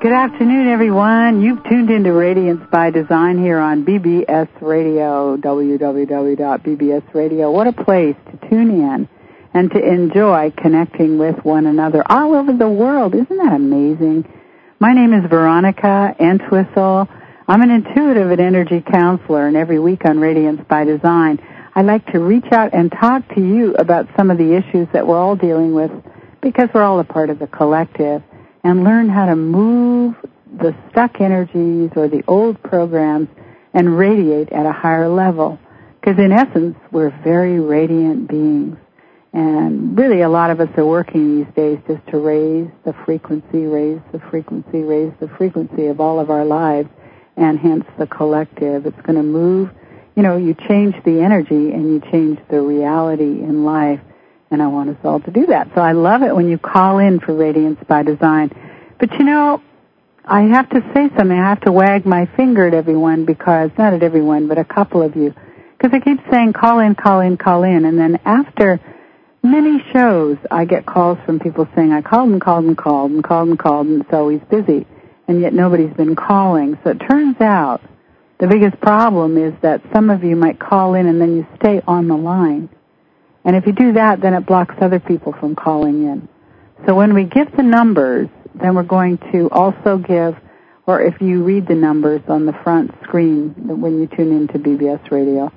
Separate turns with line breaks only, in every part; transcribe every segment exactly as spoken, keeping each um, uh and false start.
Good afternoon, everyone. You've tuned into Radiance by Design here on B B S Radio, w w w dot b b s radio. What a place to tune in and to enjoy connecting with one another all over the world. Isn't that amazing? My name is Veronica Entwistle. I'm an intuitive and energy counselor, and every week on Radiance by Design, I like to reach out and talk to you about some of the issues that we're all dealing with because we're all a part of the collective, and learn how to move the stuck energies or the old programs and radiate at a higher level. Because in essence, we're very radiant beings. And really a lot of us are working these days just to raise the frequency, raise the frequency, raise the frequency of all of our lives, and hence the collective. It's going to move. You know, you change the energy and you change the reality in life. And I want us all to do that. So I love it when you call in for Radiance by Design. But, you know, I have to say something. I have to wag my finger at everyone because, not at everyone, but a couple of you. Because I keep saying call in, call in, call in. And then after many shows, I get calls from people saying, I called and called and called and called and called, and it's always busy. And yet nobody's been calling. So it turns out the biggest problem is that some of you might call in and then you stay on the line. And if you do that, then it blocks other people from calling in. So when we give the numbers, then we're going to also give, or if you read the numbers on the front screen when you tune into B B S Radio,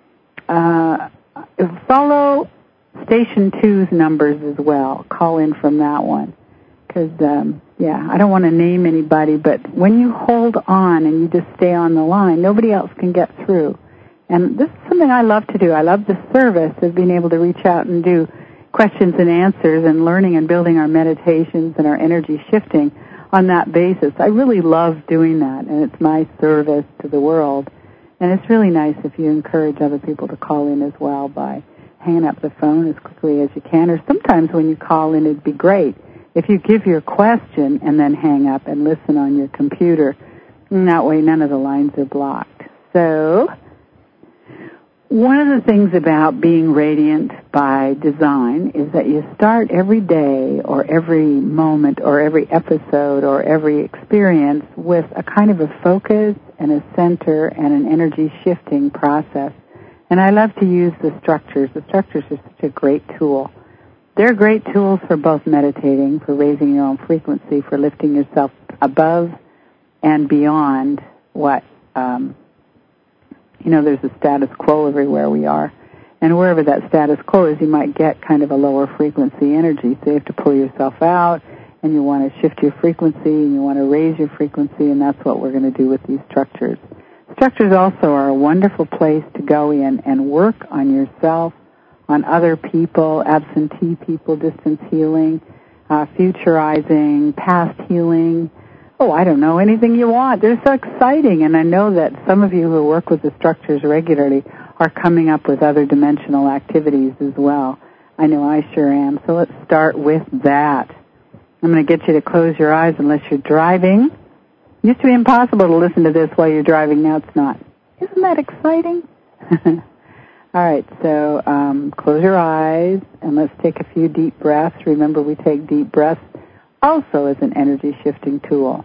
uh, follow Station two's numbers as well. Call in from that one. Because, um, yeah, I don't want to name anybody, but when you hold on and you just stay on the line, nobody else can get through. And this is something I love to do. I love the service of being able to reach out and do questions and answers and learning and building our meditations and our energy shifting on that basis. I really love doing that, and it's my service to the world. And it's really nice if you encourage other people to call in as well by hanging up the phone as quickly as you can. Or sometimes when you call in, it'd be great if you give your question and then hang up and listen on your computer. And that way none of the lines are blocked. So one of the things about being radiant by design is that you start every day or every moment or every episode or every experience with a kind of a focus and a center and an energy shifting process. And I love to use the structures. The structures are such a great tool. They're great tools for both meditating, for raising your own frequency, for lifting yourself above and beyond what um You know, there's a status quo everywhere we are. And wherever that status quo is, you might get kind of a lower frequency energy. So you have to pull yourself out, and you want to shift your frequency, and you want to raise your frequency, and that's what we're going to do with these structures. Structures also are a wonderful place to go in and work on yourself, on other people, absentee people, distance healing, uh, futurizing, past healing. Oh, I don't know, anything you want. They're so exciting, and I know that some of you who work with the structures regularly are coming up with other dimensional activities as well. I know I sure am. So let's start with that. I'm going to get you to close your eyes unless you're driving. It used to be impossible to listen to this while you're driving. Now it's not. Isn't that exciting? All right, so um, close your eyes, and let's take a few deep breaths. Remember, we take deep breaths also as an energy shifting tool.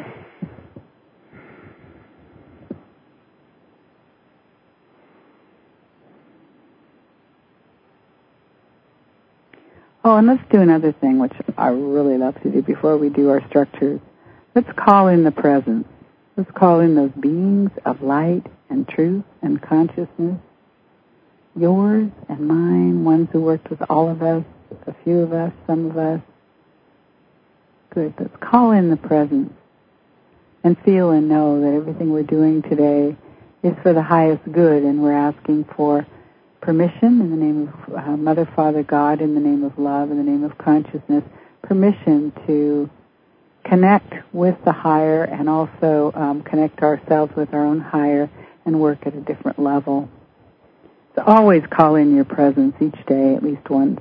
Oh, and let's do another thing, which I really love to do before we do our structures. Let's call in the presence. Let's call in those beings of light and truth and consciousness, yours and mine, ones who worked with all of us, a few of us, some of us. Good. Let's call in the presence and feel and know that everything we're doing today is for the highest good, and we're asking for permission in the name of uh, Mother, Father, God, in the name of love, in the name of consciousness, permission to connect with the higher and also um, connect ourselves with our own higher and work at a different level. So always call in your presence each day, at least once.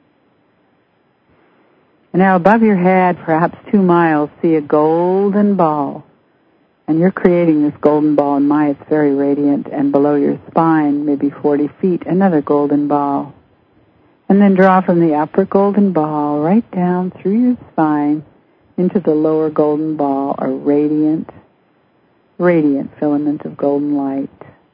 And now above your head, perhaps two miles, see a golden ball. And you're creating this golden ball in my, it's very radiant. And below your spine, maybe forty feet, another golden ball. And then draw from the upper golden ball right down through your spine into the lower golden ball a radiant, radiant filament of golden light.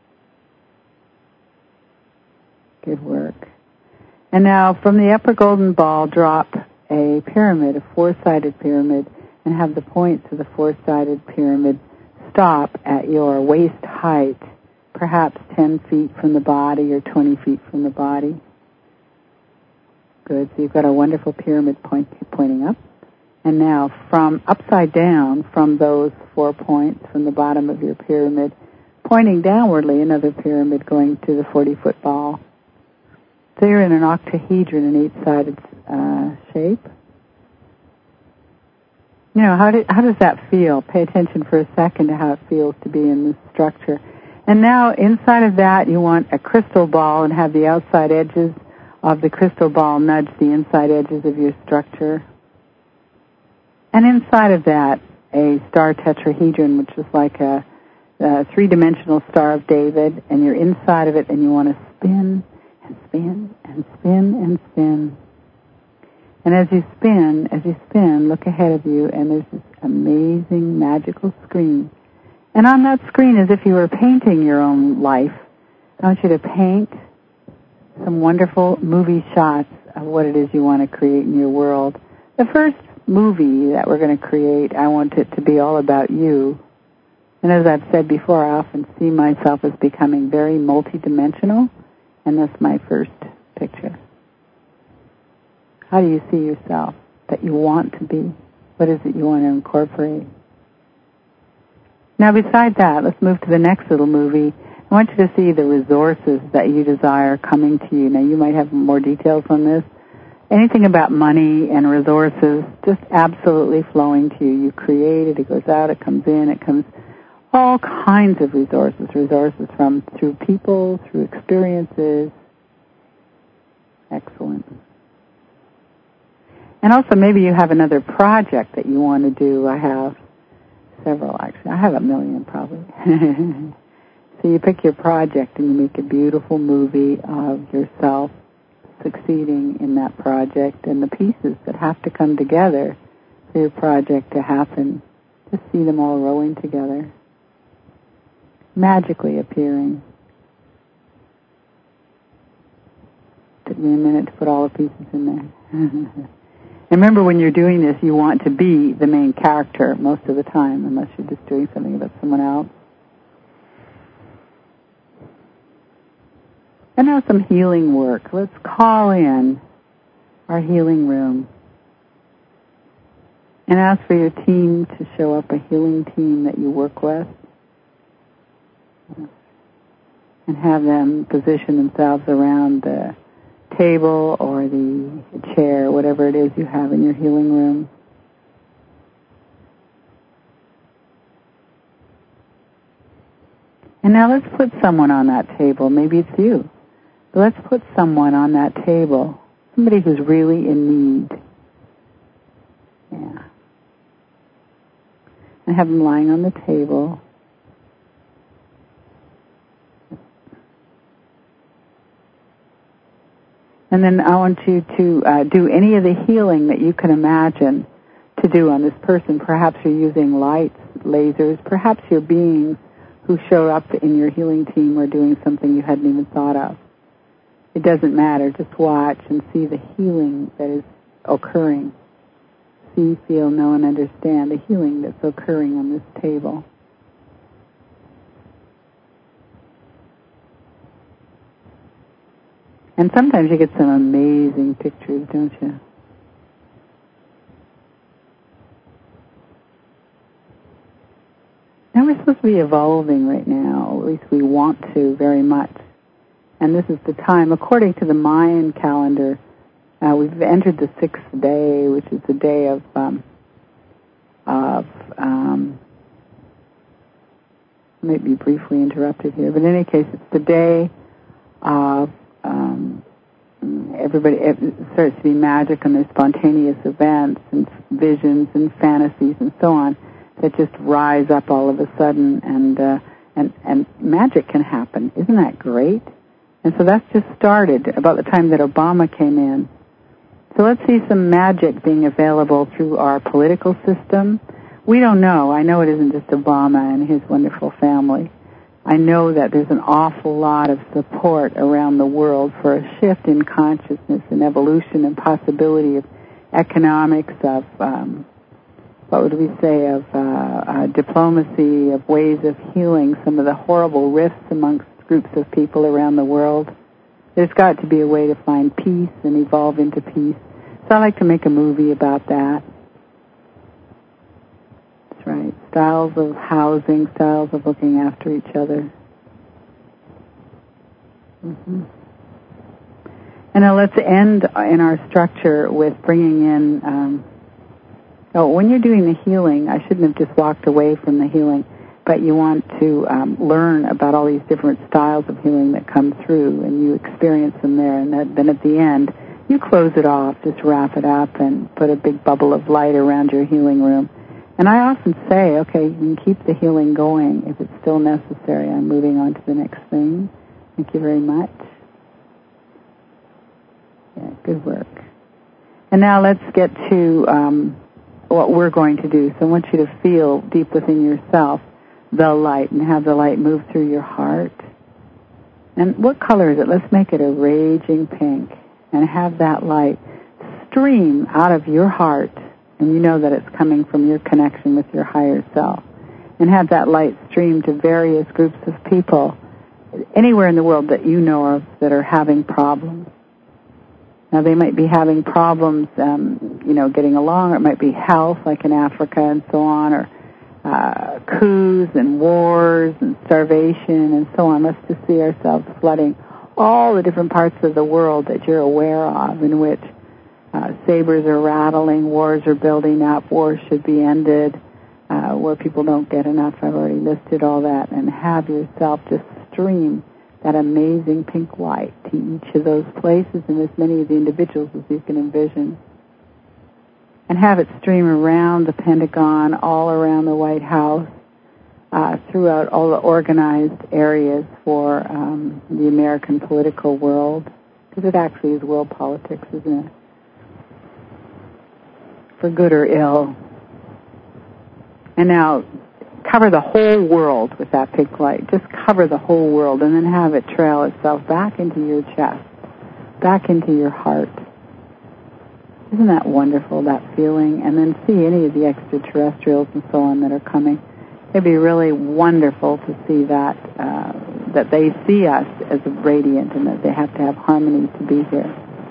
Good work. And now from the upper golden ball, drop a pyramid, a four-sided pyramid, and have the points of the four-sided pyramid stop at your waist height, perhaps ten feet from the body or twenty feet from the body. Good. So you've got a wonderful pyramid point, pointing up. And now from upside down, from those four points from the bottom of your pyramid, pointing downwardly, another pyramid going to the forty-foot ball. So you're in an octahedron, an eight-sided uh, shape. You know, how, do, how does that feel? Pay attention for a second to how it feels to be in this structure. And now inside of that, you want a crystal ball and have the outside edges of the crystal ball nudge the inside edges of your structure. And inside of that, a star tetrahedron, which is like a, a three-dimensional Star of David, and you're inside of it and you want to spin and spin and spin and spin. And as you spin, as you spin, look ahead of you, and there's this amazing, magical screen. And on that screen, as if you were painting your own life, I want you to paint some wonderful movie shots of what it is you want to create in your world. The first movie that we're going to create, I want it to be all about you. And as I've said before, I often see myself as becoming very multidimensional, and that's my first picture. How do you see yourself that you want to be? What is it you want to incorporate? Now, beside that, let's move to the next little movie. I want you to see the resources that you desire coming to you. Now, you might have more details on this. Anything about money and resources, just absolutely flowing to you. You create it, it goes out, it comes in, it comes, all kinds of resources. Resources from, through people, through experiences. Excellent. And also maybe you have another project that you want to do. I have several, actually. I have a million, probably. So you pick your project and you make a beautiful movie of yourself succeeding in that project and the pieces that have to come together for your project to happen. Just see them all rowing together, magically appearing. Took me a minute to put all the pieces in there. And remember, when you're doing this, you want to be the main character most of the time, unless you're just doing something about someone else. And now some healing work. Let's call in our healing room and ask for your team to show up, a healing team that you work with, and have them position themselves around the table or the chair, whatever it is you have in your healing room. And now let's put someone on that table. Maybe it's you. But let's put someone on that table, somebody who's really in need. Yeah. And have them lying on the table. And then I want you to uh, do any of the healing that you can imagine to do on this person. Perhaps you're using lights, lasers. Perhaps your beings who show up in your healing team are doing something you hadn't even thought of. It doesn't matter. Just watch and see the healing that is occurring. See, feel, know, and understand the healing that's occurring on this table. And sometimes you get some amazing pictures, don't you? Now we're supposed to be evolving right now, at least we want to very much. And this is the time, according to the Mayan calendar, uh, we've entered the sixth day, which is the day of, um, of, um, I might be briefly interrupted here, but in any case, it's the day of, um, everybody, it starts to be magic and there's spontaneous events and visions and fantasies and so on that just rise up all of a sudden, and, uh, and, and magic can happen. Isn't that great? And so that's just started about the time that Obama came in. So let's see some magic being available through our political system. We don't know. I know it isn't just Obama and his wonderful family. I know that there's an awful lot of support around the world for a shift in consciousness and evolution and possibility of economics, of, um, what would we say, of uh, uh, diplomacy, of ways of healing some of the horrible rifts amongst groups of people around the world. There's got to be a way to find peace and evolve into peace. So I like to make a movie about that. That's right. Styles of housing, styles of looking after each other. Mm-hmm. And now let's end in our structure with bringing in, um, oh, when you're doing the healing, I shouldn't have just walked away from the healing, but you want to um, learn about all these different styles of healing that come through, and you experience them there, and that, then at the end, you close it off, just wrap it up, and put a big bubble of light around your healing room. And I often say, okay, you can keep the healing going if it's still necessary. I'm moving on to the next thing. Thank you very much. Yeah, good work. And now let's get to um, what we're going to do. So I want you to feel deep within yourself the light and have the light move through your heart. And what color is it? Let's make it a raging pink and have that light stream out of your heart, and you know that it's coming from your connection with your higher self. And have that light stream to various groups of people anywhere in the world that you know of that are having problems. Now, they might be having problems, um, you know, getting along, or it might be health, like in Africa and so on, or uh, coups and wars and starvation and so on. Let's just see ourselves flooding all the different parts of the world that you're aware of, in which uh, sabers are rattling, wars are building up, wars should be ended, uh, where people don't get enough. I've already listed all that. And have yourself just stream that amazing pink light to each of those places and as many of the individuals as you can envision. And have it stream around the Pentagon, all around the White House, uh, throughout all the organized areas for um, the American political world. Because it actually is world politics, isn't it? For good or ill. And now, cover the whole world with that pink light. Just cover the whole world and then have it trail itself back into your chest, back into your heart. Isn't that wonderful, that feeling? And then see any of the extraterrestrials and so on that are coming. It'd be really wonderful to see that, uh, that they see us as radiant and that they have to have harmony to be here.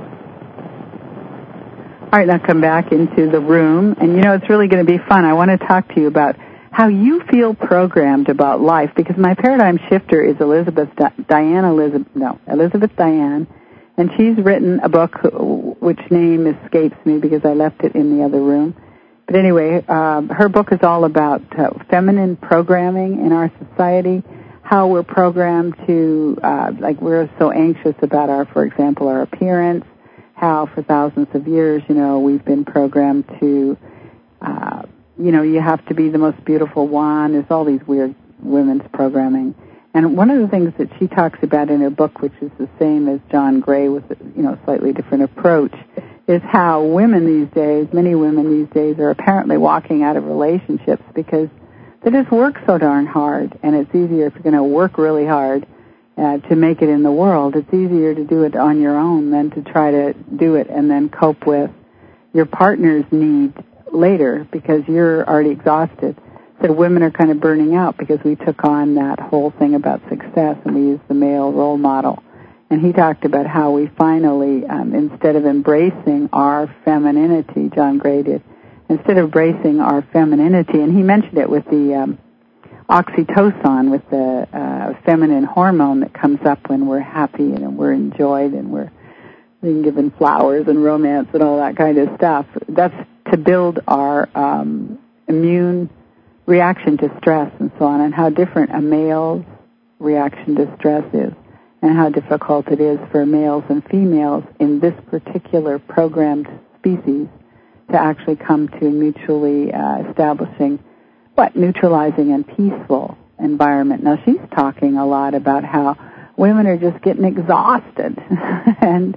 All right, now come back into the room. And, you know, it's really going to be fun. I want to talk to you about how you feel programmed about life, because my paradigm shifter is Elizabeth Di- Diane Elizabeth, no, Elizabeth Diane, and she's written a book which name escapes me because I left it in the other room. But anyway, uh, her book is all about uh, feminine programming in our society, how we're programmed to, uh, like we're so anxious about our, for example, our appearance, how for thousands of years, you know, we've been programmed to, uh, you know, you have to be the most beautiful one. There's all these weird women's programming. And one of the things that she talks about in her book, which is the same as John Gray with, you know, a slightly different approach, is how women these days, many women these days, are apparently walking out of relationships because they just work so darn hard. And it's easier if you're going to work really hard uh, to make it in the world. It's easier to do it on your own than to try to do it and then cope with your partner's need later because you're already exhausted. So women are kind of burning out because we took on that whole thing about success and we used the male role model. And he talked about how we finally, um, instead of embracing our femininity, John Gray did, instead of embracing our femininity, and he mentioned it with the um, oxytocin, with the uh, feminine hormone that comes up when we're happy and we're enjoyed and we're being given flowers and romance and all that kind of stuff. That's to build our um, immune reaction to stress and so on, and how different a male's reaction to stress is, and how difficult it is for males and females in this particular programmed species to actually come to a mutually uh, establishing, what, neutralizing and peaceful environment. Now, she's talking a lot about how women are just getting exhausted and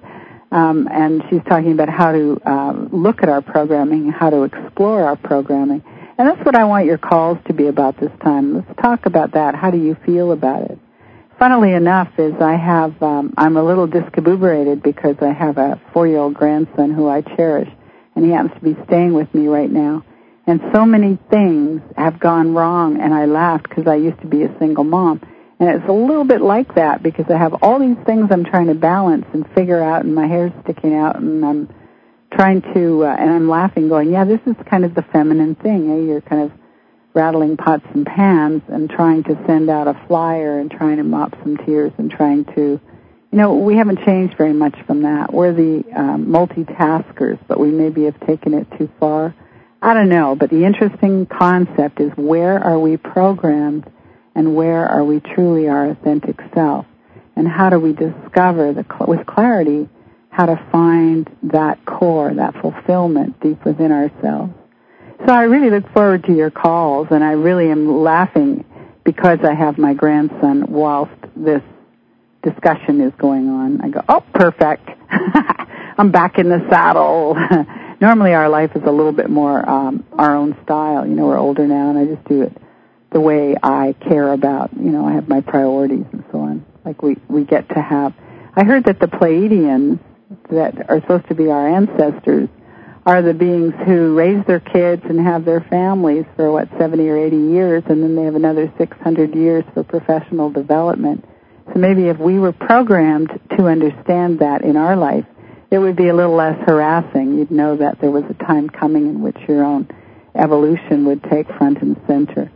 Um, and she's talking about how to uh, look at our programming, how to explore our programming. And that's what I want your calls to be about this time. Let's talk about that. How do you feel about it? Funnily enough, is I have, um, I'm a little discombobulated because I have a four-year-old grandson who I cherish, and he happens to be staying with me right now. And so many things have gone wrong, and I laughed because I used to be a single mom. And it's a little bit like that because I have all these things I'm trying to balance and figure out, and my hair's sticking out, and I'm trying to, uh, and I'm laughing going, yeah, this is kind of the feminine thing. Eh? You're kind of rattling pots and pans and trying to send out a flyer and trying to mop some tears and trying to, you know, we haven't changed very much from that. We're the um, multitaskers, but we maybe have taken it too far. I don't know, but the interesting concept is where are we programmed and where are we truly our authentic self? And how do we discover the, with clarity how to find that core, that fulfillment deep within ourselves? So I really look forward to your calls, and I really am laughing because I have my grandson whilst this discussion is going on. I go, oh, perfect. I'm back in the saddle. Normally our life is a little bit more um, our own style. You know, we're older now, and I just do it the way I care about. You know, I have my priorities and so on. Like we, we get to have. I heard that the Pleiadians that are supposed to be our ancestors are the beings who raise their kids and have their families for, what, seventy or eighty years, and then they have another six hundred years for professional development. So maybe if we were programmed to understand that in our life, it would be a little less harassing. You'd know that there was a time coming in which your own evolution would take front and center.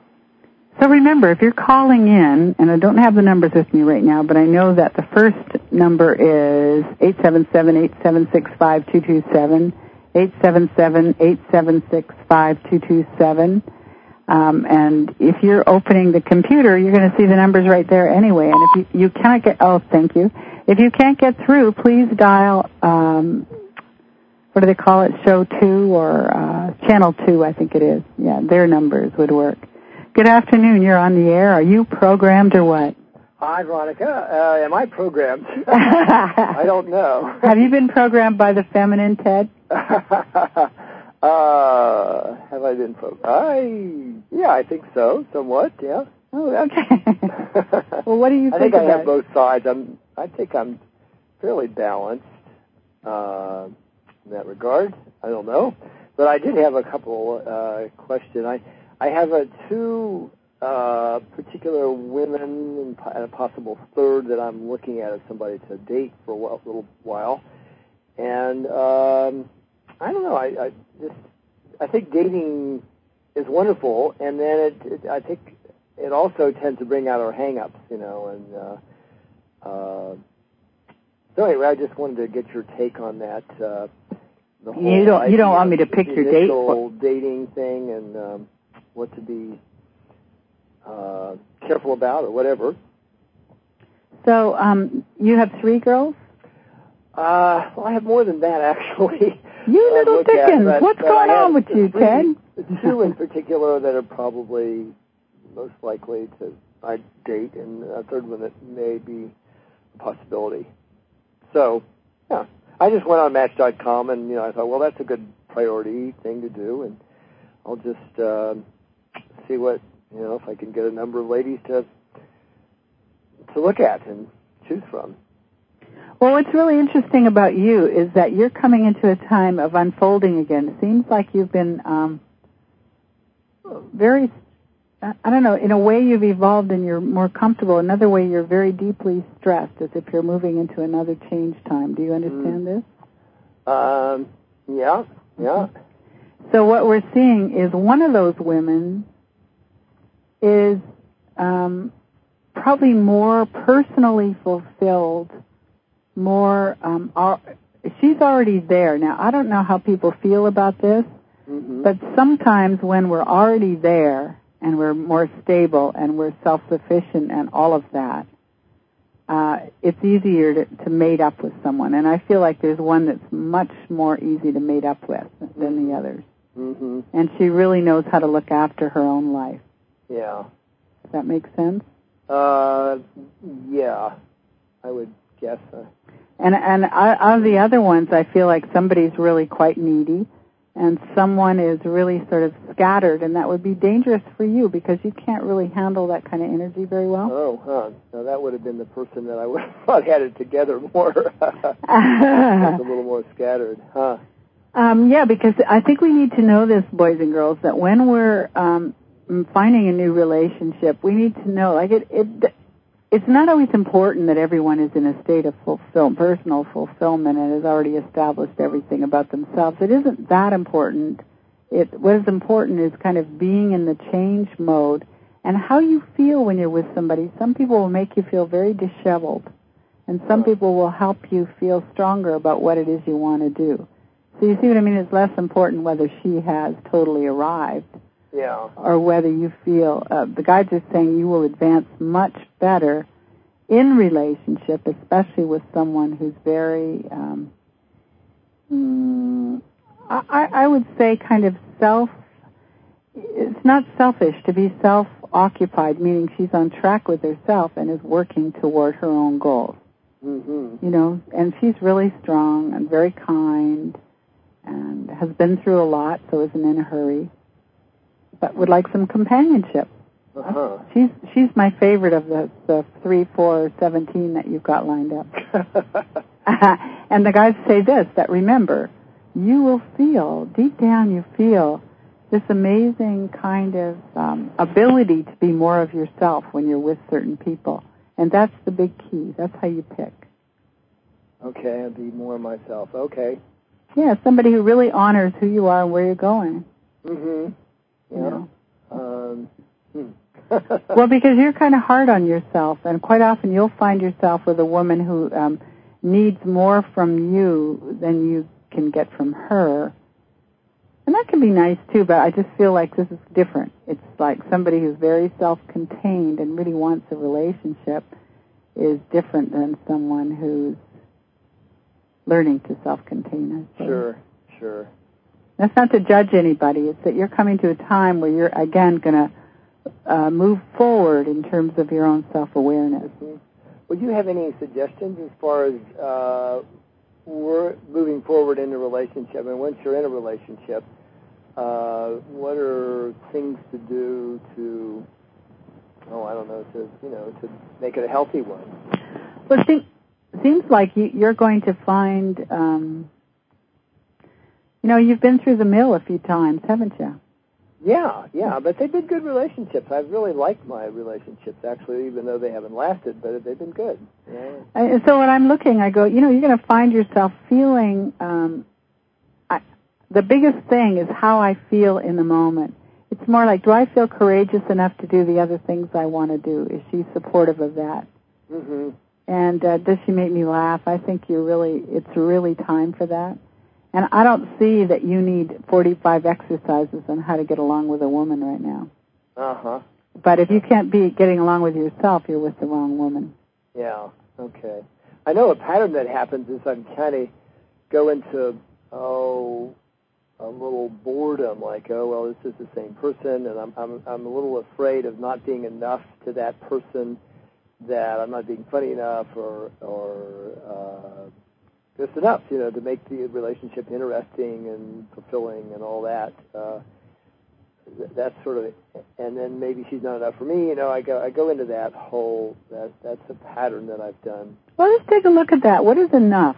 So remember, if you're calling in, and I don't have the numbers with me right now, but I know that the first number is eight seven seven, eight seven six, five two two seven, eight seven seven, eight seven six, five two two seven. Um, and if you're opening the computer, you're going to see the numbers right there anyway. And if you, you cannot get, oh, thank you. If you can't get through, please dial, um, what do they call it, show two or uh, channel two, I think it is. Yeah, their numbers would work. Good afternoon. You're on the air. Are you programmed or what?
Hi, Veronica. Uh, am I programmed? I don't know.
Have you been programmed by the feminine, Ted?
uh, have I been programmed? I, yeah, I think so, somewhat, yeah.
Oh, okay. Well, what do you think
I think
about
I have both sides. I'm, I think I'm fairly balanced uh, in that regard. I don't know. But I did have a couple uh, questions. I, I have a two... Uh, particular women and, and a possible third that I'm looking at as somebody to date for a while, little while, and um, I don't know. I, I just I think dating is wonderful, and then it, it I think it also tends to bring out our hang-ups, you know. And uh, uh, so anyway, I just wanted to get your take on that. Uh, the whole
you don't you don't want me to pick your date
for dating thing and um, what to be Uh, careful about or whatever.
So, um, you have three girls?
Uh, well, I have more than that, actually.
You little dickens. At, but, What's
but
going on with you,
three,
Ted?
Two in particular that are probably most likely to I'd date, and a third one that may be a possibility. So, yeah. I just went on Match dot com, and, you know, I thought, well, that's a good priority thing to do, and I'll just uh, see what, you know, if I can get a number of ladies to to look at and choose from.
Well, what's really interesting about you is that you're coming into a time of unfolding again. It seems like you've been um, very, I don't know, in a way you've evolved and you're more comfortable. Another way you're very deeply stressed, as if you're moving into another change time. Do you understand
mm.
this?
Um, yeah, yeah.
So what we're seeing is one of those women is um, probably more personally fulfilled, more, um, are, she's already there. Now, I don't know how people feel about this,
mm-hmm.
but sometimes when we're already there and we're more stable and we're self-sufficient and all of that, uh, it's easier to, to mate up with someone. And I feel like there's one that's much more easy to mate up with than the others.
Mm-hmm.
And she really knows how to look after her own life.
Yeah.
Does that make sense?
Uh, yeah, I would guess. Uh,
and and out of the other ones, I feel like somebody's really quite needy, and someone is really sort of scattered, and that would be dangerous for you because you can't really handle that kind of energy very well.
Oh, huh. Now that would have been the person that I would have thought had it together more. It's a little more scattered, huh?
Um, yeah, because I think we need to know this, boys and girls, that when we're um, finding a new relationship, we need to know, like, it, it, it's not always important that everyone is in a state of fulfill, personal fulfillment and has already established everything about themselves. It isn't that important. It, what is important is kind of being in the change mode and how you feel when you're with somebody. Some people will make you feel very disheveled, and some people will help you feel stronger about what it is you want to do. So you see what I mean? It's less important whether she has totally arrived.
Yeah.
Or whether you feel, uh, the guides are saying you will advance much better in relationship, especially with someone who's very, um, mm, I, I would say kind of self, it's not selfish to be self-occupied, meaning she's on track with herself and is working toward her own goals.
Mm-hmm.
You know, and she's really strong and very kind and has been through a lot, so isn't in a hurry, but would like some companionship.
Uh-huh.
She's she's my favorite of the, the three, four, seventeen that you've got lined up. And the guys say this, that remember, you will feel, deep down you feel this amazing kind of um, ability to be more of yourself when you're with certain people. And that's the big key. That's how you pick.
Okay, I'll be more of myself. Okay.
Yeah, somebody who really honors who you are and where you're going.
Mm-hmm. Yeah.
You know?
Um, hmm.
Well, because you're kind of hard on yourself, and quite often you'll find yourself with a woman who um, needs more from you than you can get from her. And that can be nice, too, but I just feel like this is different. It's like somebody who's very self-contained and really wants a relationship is different than someone who's learning to self-contain.
Sure, sure.
That's not to judge anybody. It's that you're coming to a time where you're, again, going to uh, move forward in terms of your own self-awareness.
Mm-hmm. Would you have any suggestions as far as uh, we're moving forward in a relationship? And once you're in a relationship, uh, what are things to do to, oh, I don't know, to, you know, to make it a healthy one?
Well, it seems like you, you're going to find... Um, You know, you've been through the mill a few times, haven't you?
Yeah, yeah, but they've been good relationships. I've really liked my relationships, actually, even though they haven't lasted, but they've been good. Yeah.
And so when I'm looking, I go, you know, you're going to find yourself feeling, um, I, the biggest thing is how I feel in the moment. It's more like, do I feel courageous enough to do the other things I want to do? Is she supportive of that?
Mm-hmm.
And uh, does she make me laugh? I think you're really, it's really time for that. And I don't see that you need forty-five exercises on how to get along with a woman right now.
Uh-huh.
But if you can't be getting along with yourself, you're with the wrong woman.
Yeah, okay. I know a pattern that happens is I'm kind of go into, oh, a little boredom, like, oh, well, this is the same person, and I'm I'm I'm a little afraid of not being enough to that person, that I'm not being funny enough or, or uh, just enough, you know, to make the relationship interesting and fulfilling and all that. Uh, that's sort of, and then maybe she's not enough for me. You know, I go I go into that whole, that that's a pattern that I've done.
Well, let's take a look at that. What is enough?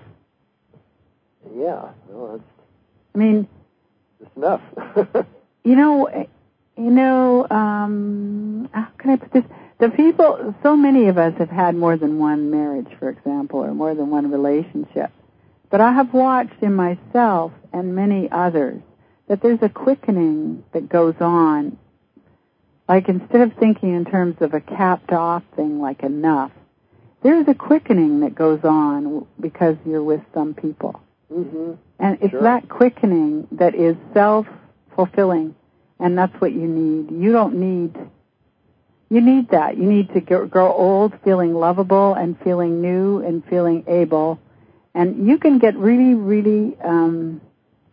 Yeah, no, that's,
I mean,
just enough.
you know, you know, um, how can I put this? The people, so many of us have had more than one marriage, for example, or more than one relationship. But I have watched in myself and many others that there's a quickening that goes on. Like instead of thinking in terms of a capped off thing like enough, there's a quickening that goes on because you're with some people.
Mm-hmm.
And it's
Sure.
that quickening that is self-fulfilling, and that's what you need. You don't need, you need that. You need to grow old feeling lovable and feeling new and feeling able. And you can get really, really, um,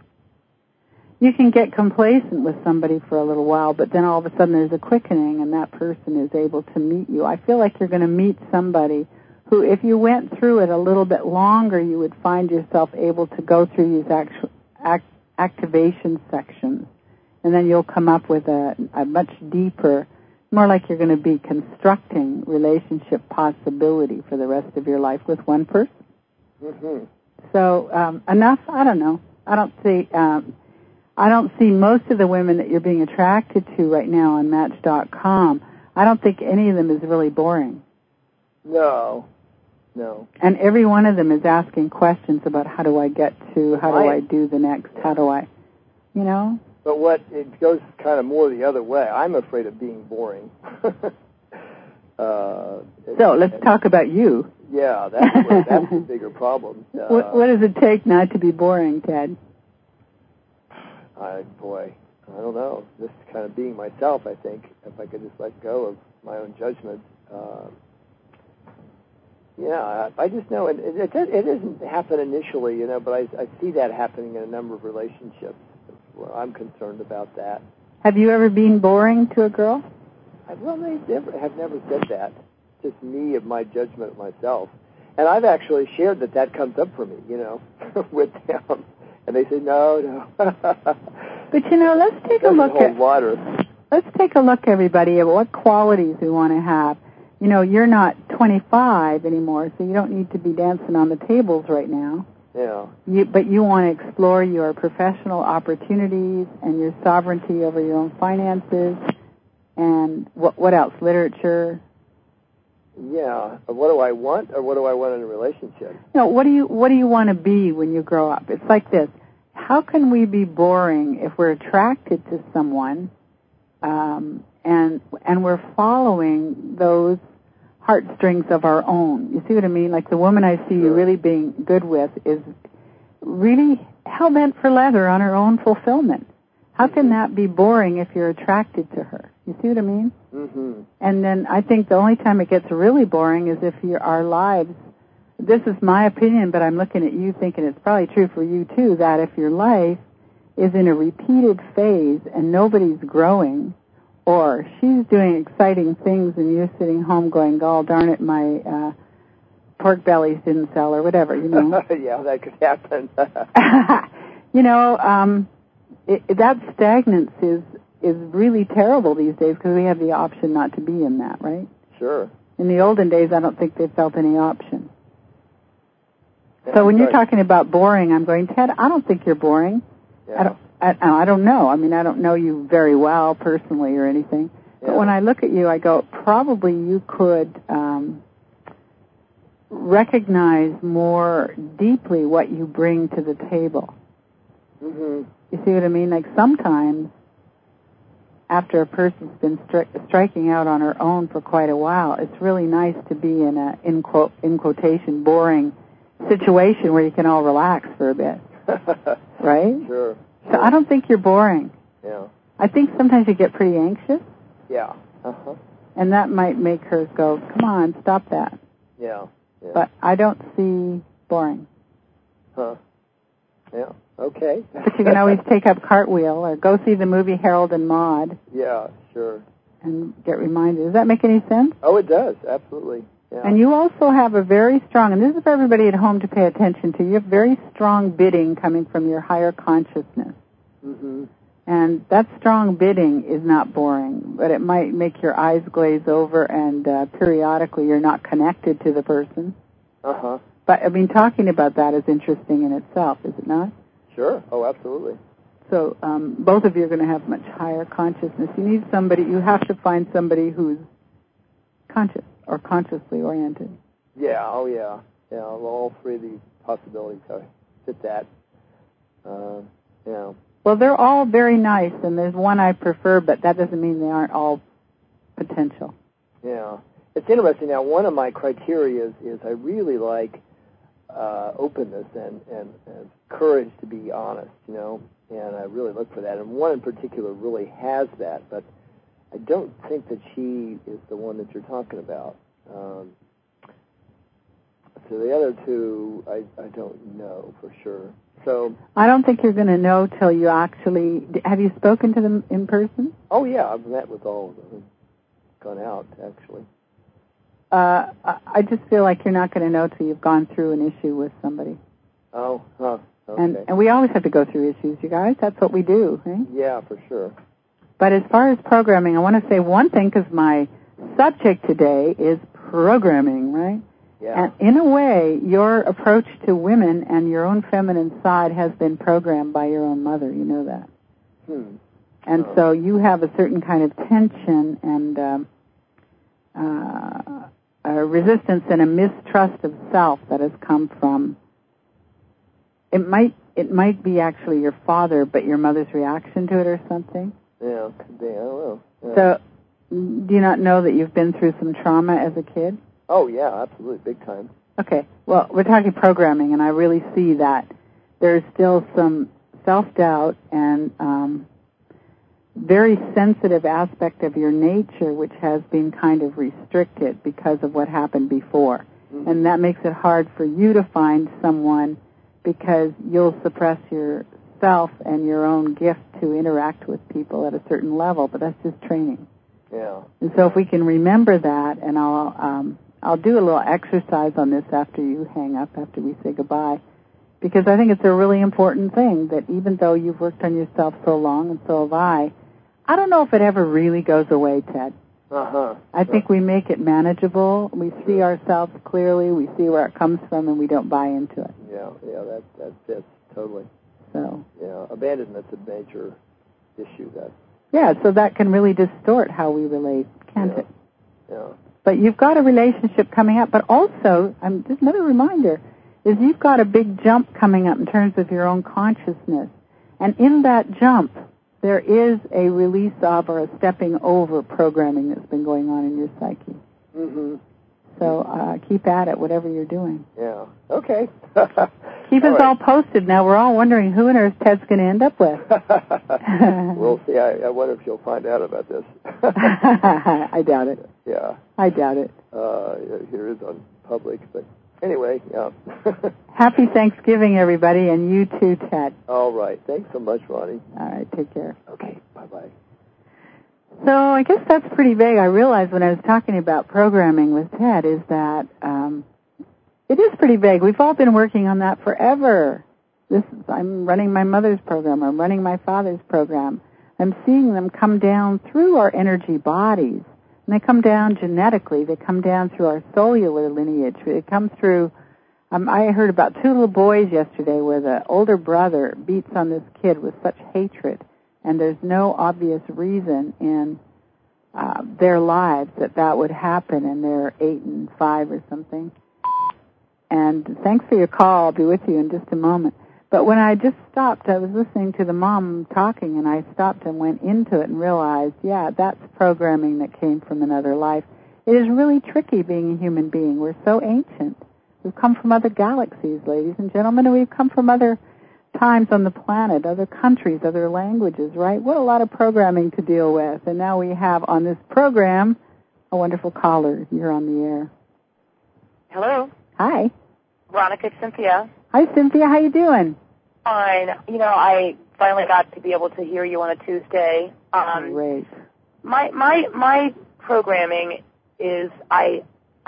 you can get complacent with somebody for a little while, but then all of a sudden there's a quickening and that person is able to meet you. I feel like you're going to meet somebody who, if you went through it a little bit longer, you would find yourself able to go through these actual act, activation sections, and then you'll come up with a, a much deeper, more like you're going to be constructing relationship possibility for the rest of your life with one person.
Mm-hmm.
So um, enough? I don't know. I don't see. Um, I don't see most of the women that you're being attracted to right now on Match dot com. I don't think any of them is really boring.
No, no.
And every one of them is asking questions about how do I get to, how do I do the next, how do I, you know?
But what, it goes kind of more the other way. I'm afraid of being boring. uh,
so let's and, talk about you.
Yeah, that's, what, that's the bigger problem. Uh,
what, what does it take not to be boring, Ted?
I, boy, I don't know. Just kind of being myself, I think, if I could just let go of my own judgment. Uh, yeah, I, I just know it, it, it doesn't happen initially, you know, but I, I see that happening in a number of relationships. Well, I'm concerned about that.
Have you ever been boring to a girl?
I, well, they never, have never said that. Just me of my judgment of myself. And I've actually shared that that comes up for me, you know, with them. And they say, no, no.
But, you know, let's take a look
hold
at...
water.
Let's take a look, everybody, at what qualities we want to have. You know, you're not twenty-five anymore, so you don't need to be dancing on the tables right now.
Yeah.
You, but you want to explore your professional opportunities and your sovereignty over your own finances, and what, what else? Literature.
Yeah. What do I want, or what do I want in a relationship?
No. What do you What do you want to be when you grow up? It's like this. How can we be boring if we're attracted to someone, um, and and we're following those heartstrings of our own? You see what I mean? Like the woman I see you really being good with is really hell-bent for leather on her own fulfillment. How can that be boring if you're attracted to her? You see what I mean?
Mm-hmm.
And then I think the only time it gets really boring is if you're, our lives, this is my opinion, but I'm looking at you thinking it's probably true for you too, that if your life is in a repeated phase and nobody's growing, or she's doing exciting things and you're sitting home going, "Gall darn it, my uh, pork bellies didn't sell," or whatever, you know.
Yeah, that could happen.
You know, um, it, that stagnance is is really terrible these days because we have the option not to be in that, right?
Sure.
In the olden days, I don't think they felt any option.
Yeah,
so when
right.
you're talking about boring, I'm going, Ted, I don't think you're boring.
Yeah.
I don't. I, I don't know. I mean, I don't know you very well personally or anything.
Yeah.
But when I look at you, I go, probably you could um, recognize more deeply what you bring to the table.
Mm-hmm.
You see what I mean? Like sometimes after a person's been stri- striking out on her own for quite a while, it's really nice to be in a, in, quote, in quotation, boring situation where you can all relax for a bit. Right?
Sure.
So I don't think you're boring.
Yeah.
I think sometimes you get pretty anxious.
Yeah. Uh-huh.
And that might make her go, come on, stop that.
Yeah. Yeah.
But I don't see boring.
Huh. Yeah. Okay.
But you can always take up Cartwheel or go see the movie Harold and Maude.
Yeah, sure.
And get reminded. Does that make any sense?
Oh, it does. Absolutely. Yeah.
And you also have a very strong, and this is for everybody at home to pay attention to, you have very strong bidding coming from your higher consciousness.
Mm-hmm.
And that strong bidding is not boring, but it might make your eyes glaze over and uh, periodically you're not connected to the person.
Uh-huh.
But, I mean, talking about that is interesting in itself, is it not?
Sure. Oh, absolutely.
So um, both of you are going to have much higher consciousness. You need somebody, you have to find somebody who's conscious or consciously oriented.
Yeah, oh yeah. Yeah, well, all three of these possibilities are fit that. Uh, yeah.
Well, they're all very nice, and there's one I prefer, but that doesn't mean they aren't all potential.
Yeah. It's interesting. Now, one of my criteria is, is I really like uh, openness and, and, and courage to be honest, you know, and I really look for that. And one in particular really has that, but I don't think that she is the one that you're talking about. Um, so the other two, I, I don't know for sure. So
I don't think you're going to know till you actually. Have you spoken to them in person?
Oh yeah, I've met with all of them. Gone out actually.
uh, I just feel like you're not going to know till you've gone through an issue with somebody.
Oh, huh. Okay.
And, and we always have to go through issues, you guys. That's what we do, right?
Yeah, for sure.
But as far as programming, I want to say one thing because my subject today is programming, right?
Yeah.
And in a way, your approach to women and your own feminine side has been programmed by your own mother. You know that.
Hmm.
And
oh.
so you have a certain kind of tension and um, uh, a resistance and a mistrust of self that has come from. It might it might be actually your father, but your mother's reaction to it or something.
Yeah, could be. I don't know. Yeah.
So, do you not know that you've been through some trauma as a kid?
Oh, yeah, absolutely, big time.
Okay, well, we're talking programming, and I really see that there's still some self-doubt and um, very sensitive aspect of your nature which has been kind of restricted because of what happened before. Mm-hmm. And that makes it hard for you to find someone because you'll suppress yourself and your own gift to interact with people at a certain level, but that's just training.
Yeah.
And so if we can remember that, and I'll um, I'll do a little exercise on this after you hang up, after we say goodbye, because I think it's a really important thing that even though you've worked on yourself so long, and so have I, I don't know if it ever really goes away, Ted.
Uh-huh.
I think we make it manageable. We see ourselves clearly. We see where it comes from, and we don't buy into it.
Yeah, yeah, that that fits totally.
So.
Yeah, abandonment's a major issue. That.
Yeah, so that can really distort how we relate, can't
yeah.
it?
Yeah.
But you've got a relationship coming up, but also, um, just another reminder, is you've got a big jump coming up in terms of your own consciousness. And in that jump, there is a release of or a stepping over programming that's been going on in your psyche.
Mm-hmm.
So uh, keep at it, whatever you're doing.
Yeah. Okay.
Keep
all
us
right.
all posted. Now, we're all wondering who on earth Ted's going to end up with.
We'll see. I, I wonder if you'll find out about this.
I doubt it.
Yeah.
I doubt it.
Uh, here is on public, but anyway, yeah.
Happy Thanksgiving, everybody, and you too, Ted.
All right. Thanks so much, Ronnie.
All right. Take care.
Okay. Bye-bye.
So I guess that's pretty vague. I realized when I was talking about programming with Ted is that um, it is pretty vague. We've all been working on that forever. This is, I'm running my mother's program. I'm running my father's program. I'm seeing them come down through our energy bodies. And they come down genetically. They come down through our cellular lineage. They come through, um, I heard about two little boys yesterday where the older brother beats on this kid with such hatred. And there's no obvious reason in uh, their lives that that would happen, and they're eight and five or something. And thanks for your call. I'll be with you in just a moment. But when I just stopped, I was listening to the mom talking, and I stopped and went into it and realized, yeah, that's programming that came from another life. It is really tricky being a human being. We're so ancient. We've come from other galaxies, ladies and gentlemen, and we've come from other times on the planet, other countries, other languages, right? What a lot of programming to deal with. And now we have on this program a wonderful caller. You're on the air.
Hello.
Hi.
Veronica, Cynthia.
Hi, Cynthia. How you doing?
Fine. You know, I finally got to be able to hear you on a Tuesday. Um,
Great.
My my my programming is I.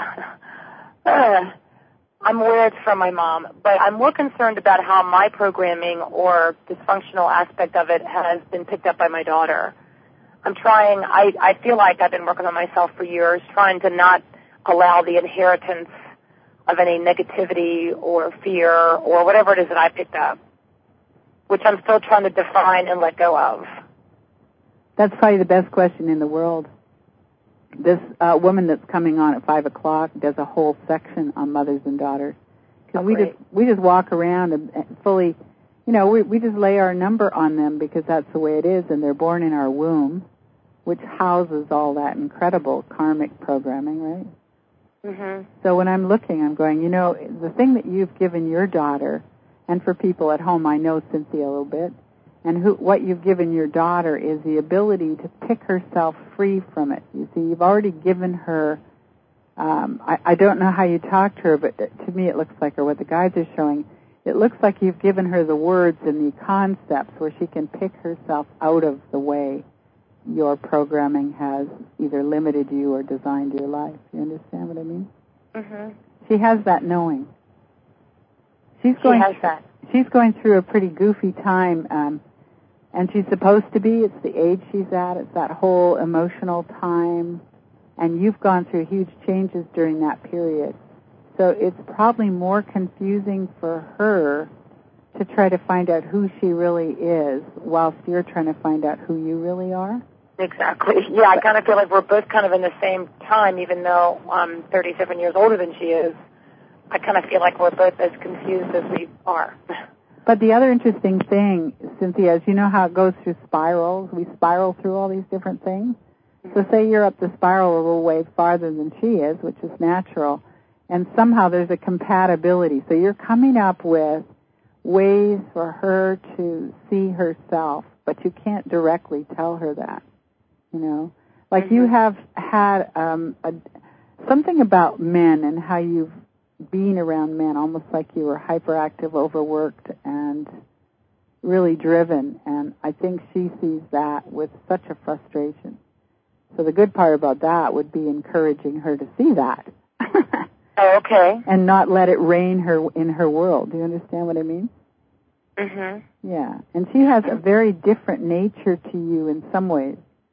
uh, I'm aware it's from my mom, but I'm more concerned about how my programming or dysfunctional aspect of it has been picked up by my daughter. I'm trying, I, I feel like I've been working on myself for years, trying to not allow the inheritance of any negativity or fear or whatever it is that I picked up, which I'm still trying to define and let go of.
That's probably the best question in the world. This uh, woman that's coming on at five o'clock does a whole section on mothers and daughters. Because
oh,
we just we just walk around and, and fully, you know, we we just lay our number on them because that's the way it is, and they're born in our womb, which houses all that incredible karmic programming, right?
Mm-hmm.
So when I'm looking, I'm going, you know, the thing that you've given your daughter, and for people at home, I know Cynthia a little bit. And who, what you've given your daughter is the ability to pick herself free from it. You see, you've already given her, um, I, I don't know how you talk to her, but to me it looks like, or what the guides are showing, it looks like you've given her the words and the concepts where she can pick herself out of the way your programming has either limited you or designed your life. You understand what I mean?
Mhm.
She has that knowing. She's going.
She has that.
She's going through a pretty goofy time, um, and she's supposed to be. It's the age she's at. It's that whole emotional time, and you've gone through huge changes during that period. So it's probably more confusing for her to try to find out who she really is, whilst you're trying to find out who you really are.
Exactly. Yeah, I kind of feel like we're both kind of in the same time, even though I'm thirty-seven years older than she is. I kind of feel like we're both as confused as we are.
But the other interesting thing, Cynthia, is you know how it goes through spirals? We spiral through all these different things. So say you're up the spiral a little way farther than she is, which is natural, and somehow there's a compatibility. So you're coming up with ways for her to see herself, but you can't directly tell her that, you know? Like mm-hmm. you have had um, a, something about men and how you've been around men, almost like you were hyperactive, overworked, and really driven, and I think she sees that with such a frustration. So the good part about that would be encouraging her to see that.
Oh, okay.
And not let it reign her in her world. Do you understand what I mean?
Mhm.
Yeah. And she has a very different nature to you in some ways.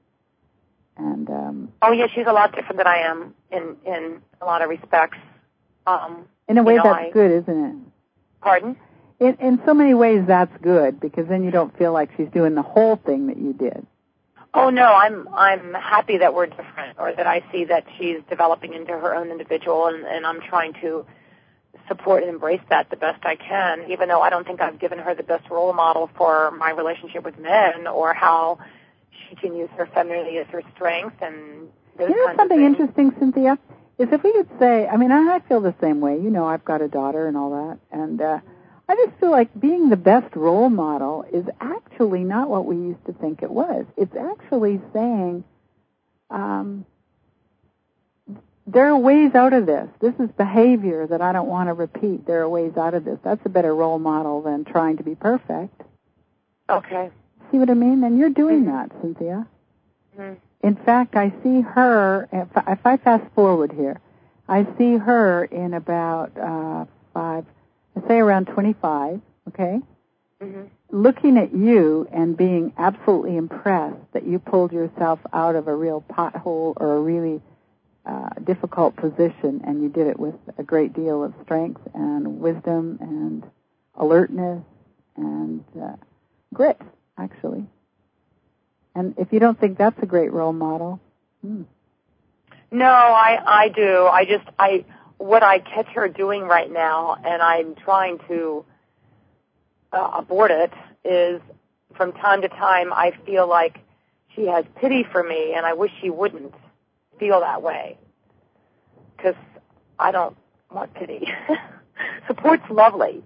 And um
oh yeah, she's a lot different than I am in in a lot of respects. Um,
in a way
you know,
that's
I,
good, isn't it?
Pardon?
In in so many ways that's good, because then you don't feel like she's doing the whole thing that you did.
Oh no, I'm I'm happy that we're different, or that I see that she's developing into her own individual, and, and I'm trying to support and embrace that the best I can, even though I don't think I've given her the best role model for my relationship with men, or how she can use her femininity as her strength, and those
you know
kinds
something
of things.
interesting, Cynthia, is if we could say, I mean, I feel the same way. You know, I've got a daughter and all that, and uh, I just feel like being the best role model is actually not what we used to think it was. It's actually saying, um, there are ways out of this. This is behavior that I don't want to repeat. There are ways out of this. That's a better role model than trying to be perfect.
Okay.
See what I mean? And you're doing
mm-hmm.
that, Cynthia.
Mm-hmm.
In fact, I see her, if I fast forward here, I see her in about uh, five, I say around twenty-five, okay,
mm-hmm.
looking at you and being absolutely impressed that you pulled yourself out of a real pothole or a really uh, difficult position, and you did it with a great deal of strength and wisdom and alertness and uh, grit, actually. And if you don't think that's a great role model, hmm.
No, I I do. I just I what I catch her doing right now, and I'm trying to uh, abort it, is from time to time I feel like she has pity for me, and I wish she wouldn't feel that way, because I don't want pity. Support's lovely,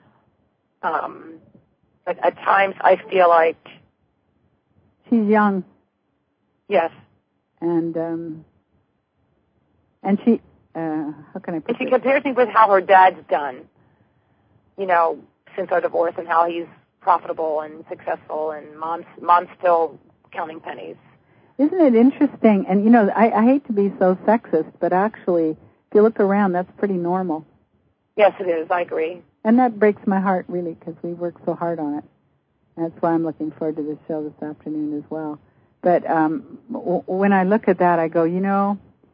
um, but at times I feel like
she's young.
Yes.
And um, and she, uh, how can I put
And she
this?
compares me with how her dad's done, you know, since our divorce, and how he's profitable and successful, and mom's mom's still counting pennies.
Isn't it interesting? And, you know, I, I hate to be so sexist, but actually, if you look around, that's pretty normal.
Yes, it is. I agree.
And that breaks my heart, really, because we work so hard on it. That's why I'm looking forward to this show this afternoon as well. But um, w- when I look at that, I go, you know,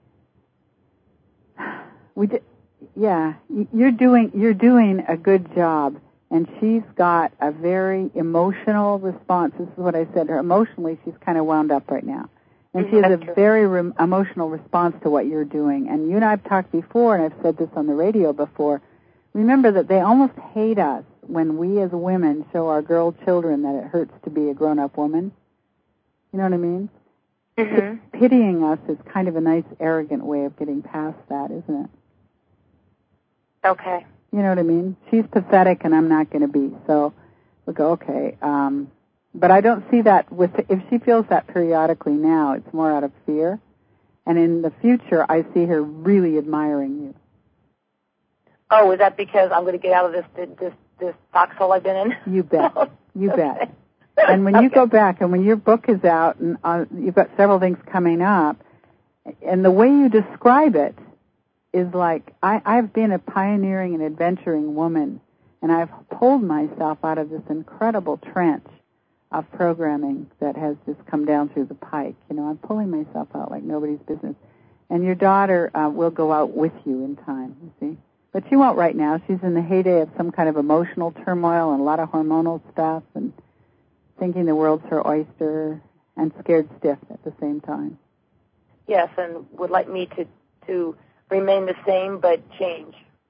we did, yeah, you're doing you're doing a good job, and she's got a very emotional response. This is what I said. Her emotionally, she's kind of wound up right now, and she has a very re- emotional response to what you're doing. And you and I have talked before, and I've said this on the radio before. Remember that they almost hate us when we as women show our girl children that it hurts to be a grown-up woman. You know what I mean?
Mm-hmm.
P- pitying us is kind of a nice, arrogant way of getting past that, isn't it?
Okay.
You know what I mean? She's pathetic, and I'm not going to be. So we go, okay. Um, but I don't see that with, if she feels that periodically now, it's more out of fear. And in the future, I see her really admiring you.
Oh, is that because I'm going to get out of this this this foxhole I've been in?
You bet. You
okay.
bet. And when
okay.
you go back, and when your book is out, and uh, you've got several things coming up, and the way you describe it is like, I, I've been a pioneering and adventuring woman, and I've pulled myself out of this incredible trench of programming that has just come down through the pike. You know, I'm pulling myself out like nobody's business. And your daughter uh, will go out with you in time, you see. But she won't right now. She's in the heyday of some kind of emotional turmoil and a lot of hormonal stuff and thinking the world's her oyster and scared stiff at the same time.
Yes, and would like me to, to remain the same but change.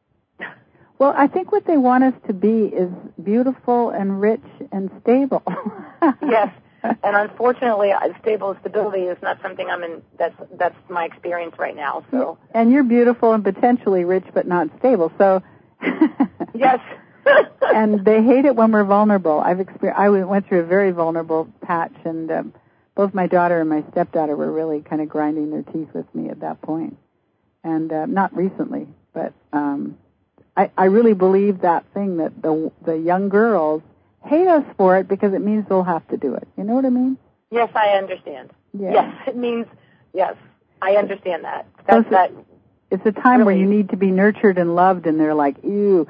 Well, I think what they want us to be is beautiful and rich and stable.
Yes, and unfortunately, stable stability is not something I'm in. That's that's my experience right now. So.
And you're beautiful and potentially rich, but not stable. So.
Yes.
And they hate it when we're vulnerable. I've experienced. I went through a very vulnerable patch, and um, both my daughter and my stepdaughter were really kind of grinding their teeth with me at that point. And uh, not recently, but. Um, I, I really believe that thing that the the young girls hate us for it because it means they'll have to do it. You know what I mean?
Yes, I understand.
Yeah.
Yes, it means, yes, I understand that. That's
so
that.
It's a time
really,
where you need to be nurtured and loved, and they're like, ew.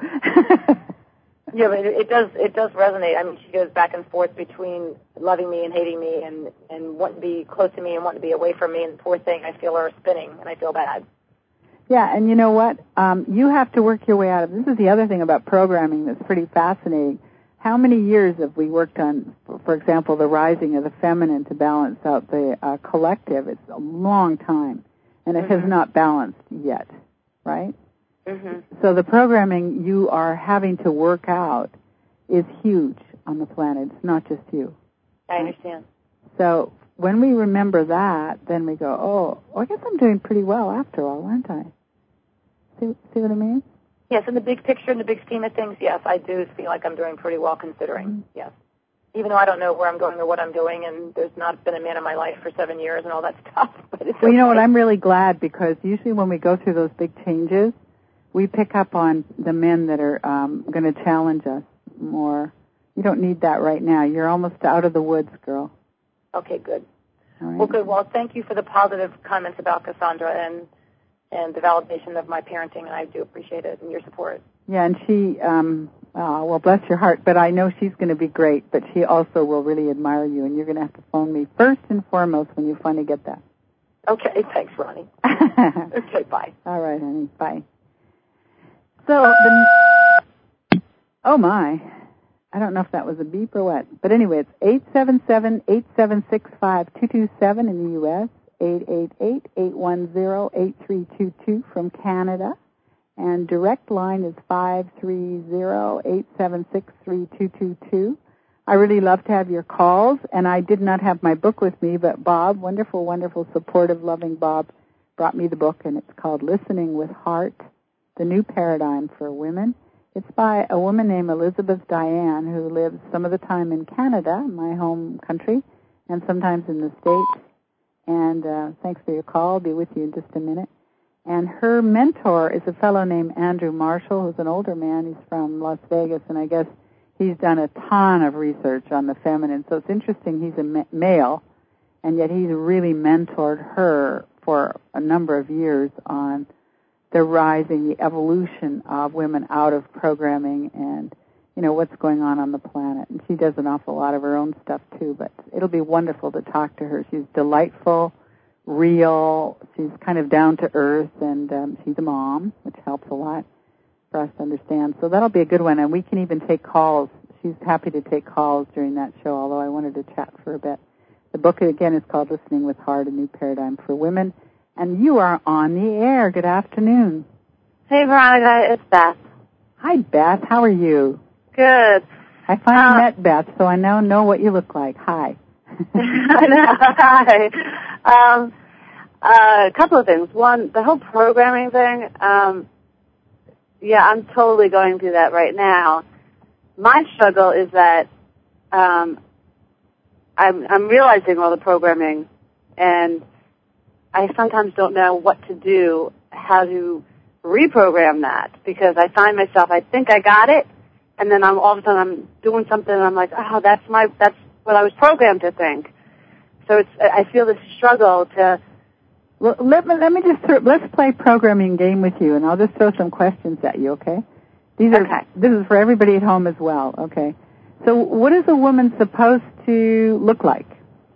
Yeah, but it, it does it does resonate. I mean, she goes back and forth between loving me and hating me and, and wanting to be close to me and wanting to be away from me, and poor thing, I feel her spinning, and I feel bad.
Yeah, and you know what? Um, you have to work your way out of this. Is the other thing about programming that's pretty fascinating. How many years have we worked on, for example, the rising of the feminine to balance out the uh, collective? It's a long time, and it mm-hmm. has not balanced yet, right?
Mm-hmm.
So the programming you are having to work out is huge on the planet. It's not just you.
I understand.
So when we remember that, then we go, oh, well, I guess I'm doing pretty well after all, aren't I? See, see what I mean?
Yes, in the big picture, in the big scheme of things, yes, I do feel like I'm doing pretty well considering, mm-hmm. yes. Even though I don't know where I'm going or what I'm doing, and there's not been a man in my life for seven years and all that stuff. But it's
well,
okay.
You know what, I'm really glad because usually when we go through those big changes, we pick up on the men that are um, going to challenge us more. You don't need that right now. You're almost out of the woods, girl.
Okay, good.
All right.
Well, good. Well, thank you for the positive comments about Cassandra and and the validation of my parenting, and I do appreciate it and your support.
Yeah, and she, um, oh, well, bless your heart, but I know she's going to be great, but she also will really admire you, and you're going to have to phone me first and foremost when you finally get that.
Okay, thanks, Ronnie. Okay, bye.
All right, honey, bye. So, the, oh, my. I don't know if that was a beep or what. But anyway, it's eight seven seven, eight seven six, five two two seven in the U S, eight eight eight, eight one zero, eight three two two from Canada. And direct line is five three zero, eight seven six, three two two two. I really love to have your calls, and I did not have my book with me, but Bob, wonderful, wonderful, supportive, loving Bob, brought me the book, and it's called Listening with Heart, The New Paradigm for Women. It's by a woman named Elizabeth Diane, who lives some of the time in Canada, my home country, and sometimes in the States. And uh, thanks for your call. I'll be with you in just a minute. And her mentor is a fellow named Andrew Marshall, who's an older man. He's from Las Vegas, and I guess he's done a ton of research on the feminine. So it's interesting. He's a ma- male, and yet he's really mentored her for a number of years on the rising, the evolution of women out of programming and, you know, what's going on on the planet. And she does an awful lot of her own stuff, too, but it'll be wonderful to talk to her. She's delightful, real, she's kind of down to earth, and um, she's a mom, which helps a lot for us to understand. So that'll be a good one, and we can even take calls. She's happy to take calls during that show, although I wanted to chat for a bit. The book, again, is called Listening with Heart, A New Paradigm for Women. And you are on the air. Good afternoon.
Hey, Veronica, it's Beth.
Hi, Beth. How are you?
Good.
I finally
uh,
met Beth, so I now know what you look like. Hi.
Hi. Um, uh, a couple of things. One, the whole programming thing, um, yeah, I'm totally going through that right now. My struggle is that um, I'm, I'm realizing all the programming, and I sometimes don't know what to do, how to reprogram that, because I find myself, I think I got it, and then I'm all of a sudden I'm doing something, and I'm like, oh, that's my, that's what I was programmed to think. So it's, I feel this struggle to.
Well, let me let me just throw, let's play programming game with you, and I'll just throw some questions at you. Okay? These are
okay.
This is for everybody at home as well. Okay. So, what is a woman supposed to look like?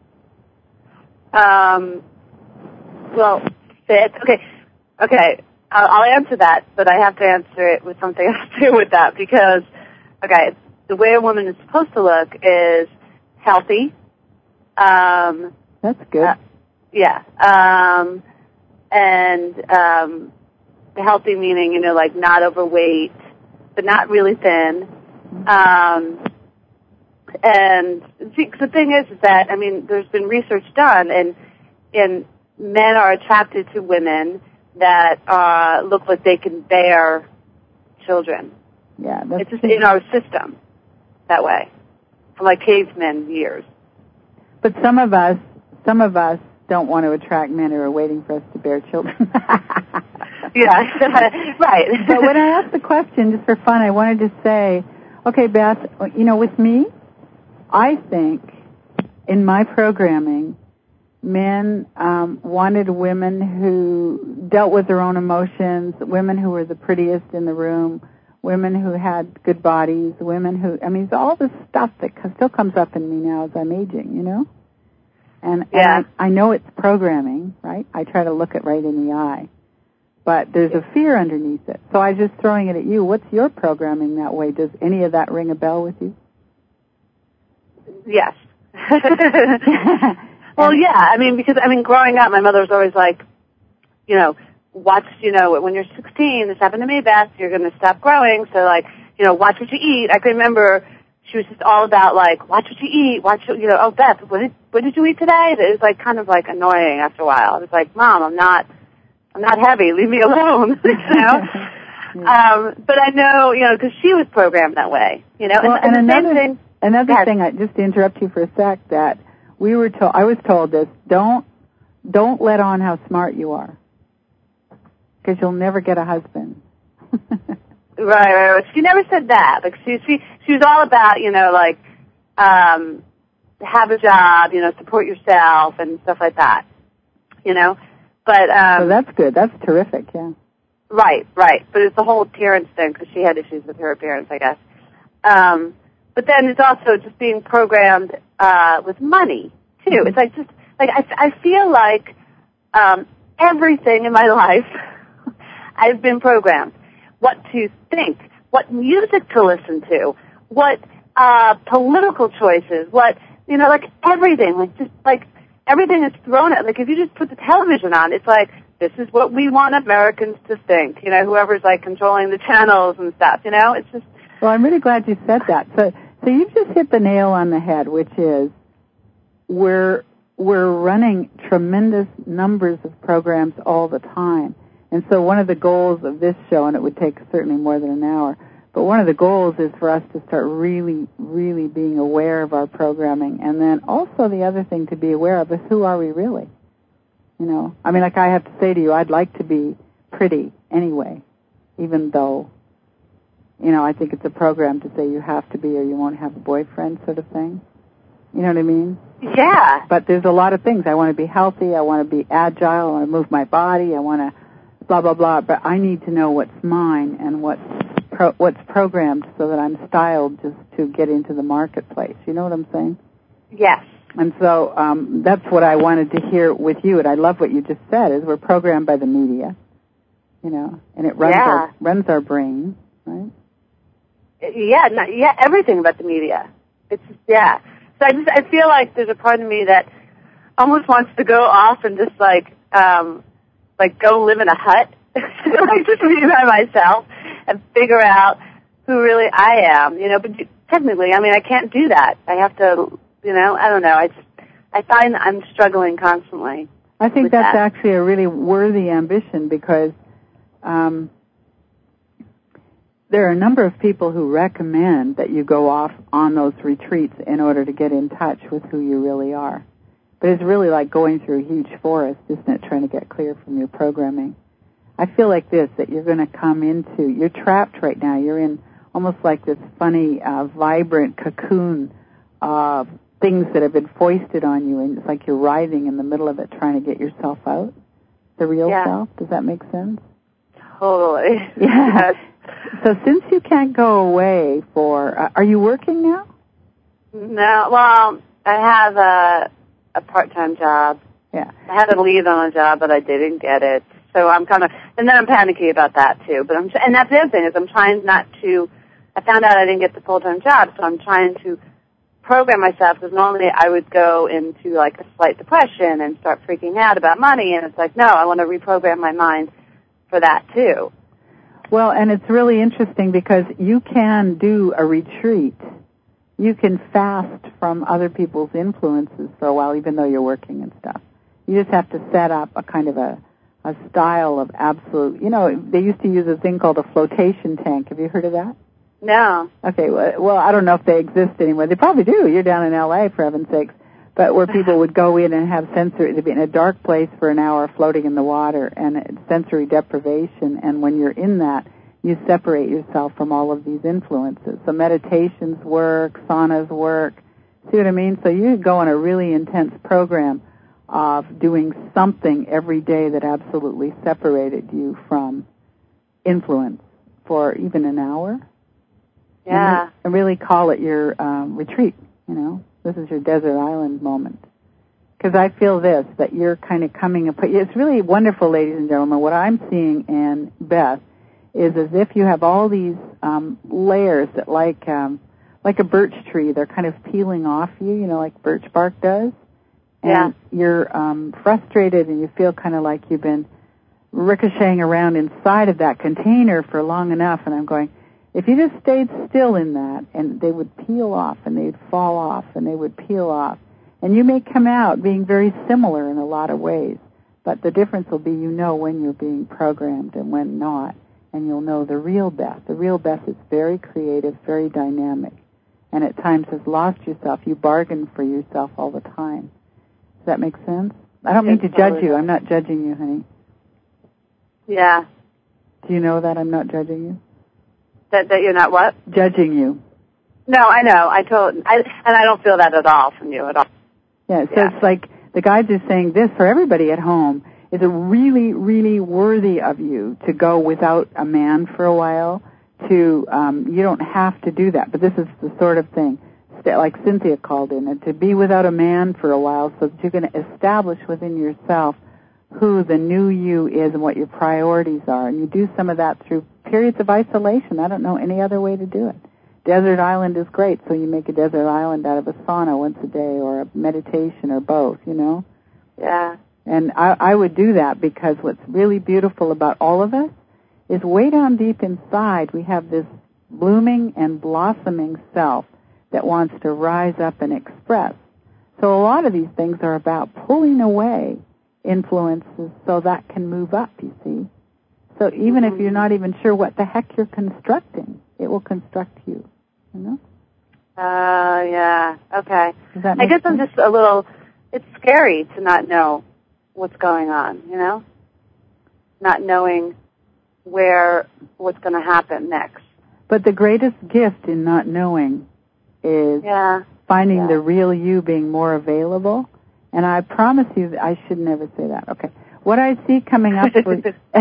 Um. Well, fit. Okay. Okay. I'll, I'll answer that, but I have to answer it with something else to do with that because, okay, the way a woman is supposed to look is healthy. Um,
That's good.
Uh, yeah. Um, and um, healthy meaning, you know, like not overweight, but not really thin. Um, and the thing is, is that, I mean, there's been research done, and, and men are attracted to women that uh, look like they can bear children.
Yeah, that's
it's just in our system that way, from like cavemen years.
But some of us, some of us don't want to attract men who are waiting for us to bear children.
Yeah, right.
But when I asked the question, just for fun, I wanted to say, okay, Beth, you know, with me, I think in my programming, men um, wanted women who dealt with their own emotions, women who were the prettiest in the room, women who had good bodies, women who, I mean, it's all this stuff that still comes up in me now as I'm aging, you know? And,
yeah.
and I, I know it's programming, right? I try to look it right in the eye. But there's a fear underneath it. So I was just throwing it at you. What's your programming that way? Does any of that ring a bell with you?
Yes. Well, yeah. I mean, because, I mean, growing up, my mother was always like, you know, watch, you know, when you're sixteen, this happened to me, Beth, you're going to stop growing. So, like, you know, watch what you eat. I can remember she was just all about, like, watch what you eat. Watch, what, you know, oh, Beth, what did, what did you eat today? It was, like, kind of, like, annoying after a while. I was like, Mom, I'm not, I'm not heavy. Leave me alone, you know? Yeah. Um, but I know, you know, because she was programmed that way, you know.
Well,
and, and,
and
the
another,
same thing,
another thing, I, just to interrupt you for a sec, that we were told, I was told this, don't, don't let on how smart you are, because you'll never get a husband.
Right, right, right. She never said that. Like, she, she, she was all about, you know, like, um, have a job, you know, support yourself and stuff like that, you know. But, um.
So that's good. That's terrific, yeah.
Right, right. But it's the whole appearance thing, because she had issues with her appearance, I guess. Um, but then it's also just being programmed, uh, with money, too. Mm-hmm. It's like just, like, I, I feel like, um, everything in my life, I've been programmed. What to think, what music to listen to, what, uh, political choices, what, you know, like everything, like just, like, everything is thrown at, like, if you just put the television on, it's like, this is what we want Americans to think, you know, whoever's, like, controlling the channels and stuff, you know, it's just...
Well, I'm really glad you said that. So, so you've just hit the nail on the head, which is, we're, we're running tremendous numbers of programs all the time. And so one of the goals of this show, and it would take certainly more than an hour, but one of the goals is for us to start really, really being aware of our programming. And then also the other thing to be aware of is, who are we really? You know, I mean, like I have to say to you, I'd like to be pretty anyway, even though, you know, I think it's a program to say you have to be or you won't have a boyfriend sort of thing. You know what I mean?
Yeah.
But there's a lot of things. I want to be healthy. I want to be agile. I want to move my body. I want to blah, blah, blah. But I need to know what's mine and what's pro- what's programmed so that I'm styled just to get into the marketplace. You know what I'm saying?
Yes.
And so um, that's what I wanted to hear with you. And I love what you just said, is we're programmed by the media, you know, and it runs,
yeah.
our, runs our brain, right?
Yeah, no, yeah, everything about the media. It's, yeah. So I just, I feel like there's a part of me that almost wants to go off and just, like, um, like, go live in a hut, like, just be by myself and figure out who really I am, you know, but technically, I mean, I can't do that. I have to, you know, I don't know, I just, I find I'm struggling constantly.
I think that's
that.
actually a really worthy ambition, because um, there are a number of people who recommend that you go off on those retreats in order to get in touch with who you really are. But it's really like going through a huge forest, isn't it, trying to get clear from your programming. I feel like this, that you're going to come into, you're trapped right now. You're in almost like this funny, uh, vibrant cocoon of things that have been foisted on you, and it's like you're writhing in the middle of it trying to get yourself out, the real
yeah.
self. Does that make sense?
Totally.
Yeah. So since you can't go away for, uh, are you working now?
No, well, I have a, a part-time job.
Yeah.
I had to leave on a job, but I didn't get it. So I'm kind of, and then I'm panicky about that too. But I'm, and that's the other thing is I'm trying not to. I found out I didn't get the full-time job, so I'm trying to program myself because normally I would go into like a slight depression and start freaking out about money, and it's like no, I want to reprogram my mind for that too.
Well, and it's really interesting because you can do a retreat. You can fast from other people's influences for a while, even though you're working and stuff. You just have to set up a kind of a a style of absolute, you know, they used to use a thing called a flotation tank. Have you heard of that?
No.
Okay, well, I don't know if they exist anymore. They probably do. You're down in L A, for heaven's sakes. But where people would go in and have sensory, they'd be in a dark place for an hour floating in the water, and it's sensory deprivation. And when you're in that, you separate yourself from all of these influences. So meditations work, saunas work. See what I mean? So you go on a really intense program of doing something every day that absolutely separated you from influence for even an hour.
Yeah.
And, and really call it your um, retreat, you know. This is your desert island moment. Because I feel this, that you're kind of coming up. It's really wonderful, ladies and gentlemen. What I'm seeing in Beth is as if you have all these um, layers that like um, like a birch tree. They're kind of peeling off you, you know, like birch bark does. And
yeah.
you're um, frustrated and you feel kind of like you've been ricocheting around inside of that container for long enough. And I'm going, if you just stayed still in that, and they would peel off and they'd fall off and they would peel off. And you may come out being very similar in a lot of ways. But the difference will be you know when you're being programmed and when not. And you'll know the real Beth. The real Beth is very creative, very dynamic. And at times has lost yourself. You bargain for yourself all the time. Does that make sense? I don't mean to judge you. I'm not judging you, honey.
Yeah.
Do you know that I'm not judging you?
That that you're not what?
Judging you.
No, I know. I told, I, and I don't feel that at all from you at all.
Yeah, so
yeah.
it's like the guides are saying this for everybody at home. Is it really, really worthy of you to go without a man for a while? To um, you don't have to do that, but this is the sort of thing. Like Cynthia called in, and to be without a man for a while so that you're going to establish within yourself who the new you is and what your priorities are. And you do some of that through periods of isolation. I don't know any other way to do it. Desert island is great, so you make a desert island out of a sauna once a day or a meditation or both, you know?
Yeah.
And I, I would do that because what's really beautiful about all of us is way down deep inside we have this blooming and blossoming self that wants to rise up and express. So a lot of these things are about pulling away influences so that can move up, you see. So even mm-hmm. if you're not even sure what the heck you're constructing, it will construct you, you know?
Uh, yeah, okay.
Does that
I
make
guess
sense?
I'm just a little, it's scary to not know what's going on, you know? Not knowing where, what's going to happen next.
But the greatest gift in not knowing is
yeah.
finding
yeah.
the real you being more available. And I promise you that I should never say that. Okay. What I see coming up for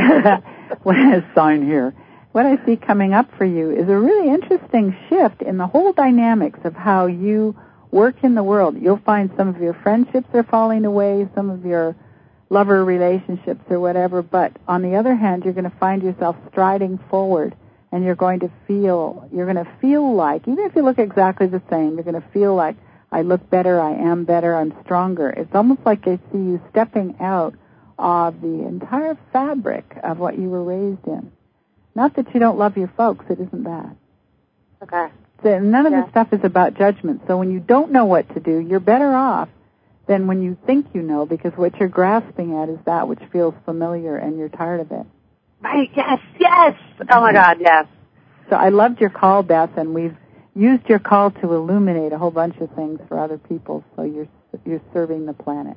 what is sign here? What I see coming up for you is a really interesting shift in the whole dynamics of how you work in the world. You'll find some of your friendships are falling away, some of your lover relationships or whatever, but on the other hand, you're going to find yourself striding forward. And you're going to feel, you're going to feel like, even if you look exactly the same, you're going to feel like, I look better, I am better, I'm stronger. It's almost like I see you stepping out of the entire fabric of what you were raised in. Not that you don't love your folks, it isn't that.
Okay.
So none of
yeah.
this stuff is about judgment. So when you don't know what to do, you're better off than when you think you know, because what you're grasping at is that which feels familiar and you're tired of it.
Right, yes, yes. Oh, my God, yes.
So I loved your call, Beth, and we've used your call to illuminate a whole bunch of things for other people, so you're you're serving the planet.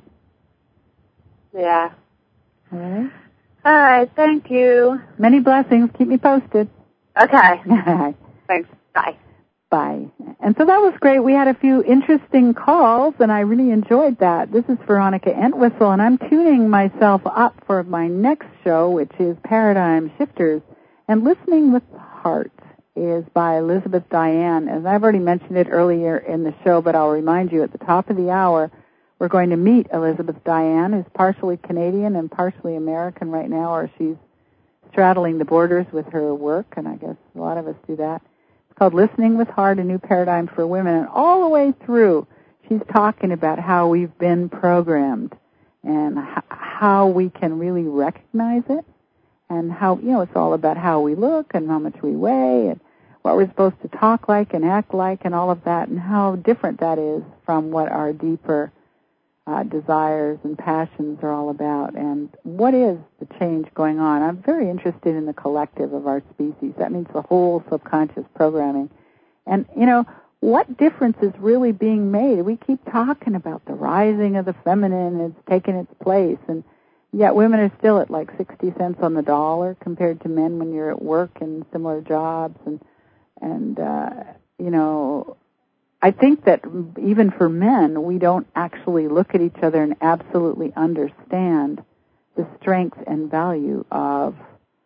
Yeah.
All right?
All right, thank you.
Many blessings. Keep me posted.
Okay. Thanks. Bye.
by. And so that was great. We had a few interesting calls, and I really enjoyed that. This is Veronica Entwistle, and I'm tuning myself up for my next show, which is Paradigm Shifters. And Listening with the Heart is by Elizabeth Diane. As I've already mentioned it earlier in the show, but I'll remind you at the top of the hour, we're going to meet Elizabeth Diane, who's partially Canadian and partially American right now, or she's straddling the borders with her work, and I guess a lot of us do that. It's called Listening with Heart, A New Paradigm for Women. And all the way through, she's talking about how we've been programmed and h- how we can really recognize it, and how, you know, it's all about how we look and how much we weigh and what we're supposed to talk like and act like and all of that, and how different that is from what our deeper Uh, desires and passions are all about, and what is the change going on. I'm very interested in the collective of our species. That means the whole subconscious programming. And, you know, what difference is really being made? We keep talking about the rising of the feminine, it's taking its place, and yet women are still at like sixty cents on the dollar compared to men when you're at work in similar jobs, and, and uh, you know, I think that even for men, we don't actually look at each other and absolutely understand the strength and value of